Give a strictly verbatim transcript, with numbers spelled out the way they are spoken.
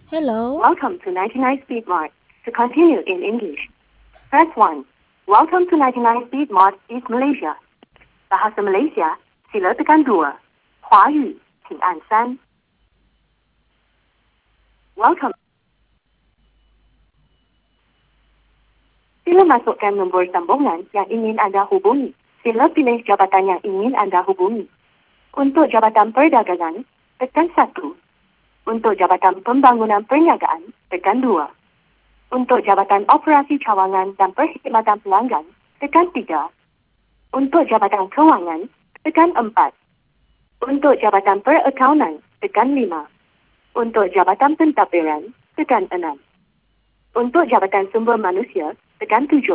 Hello. Welcome to ninety-nine Speed Mart. To continue in English, press one. Welcome to ninety-nine Speed Mart East Malaysia. Bahasa Malaysia, sila tekan dua. 华语，请按三。Welcome. Sila masukkan nombor sambungan yang ingin anda hubungi. Sila pilih jabatan yang ingin anda hubungi. Untuk Jabatan Perdagangan, tekan satu. Untuk Jabatan Pembangunan Perniagaan, tekan dua. Untuk Jabatan Operasi Cawangan dan Perkhidmatan Pelanggan, tekan tiga. Untuk Jabatan Kewangan, tekan empat. Untuk Jabatan Perakaunan, tekan lima. Untuk Jabatan Pentadbiran, tekan enam. Untuk Jabatan Sumber Manusia, tekan tujuh.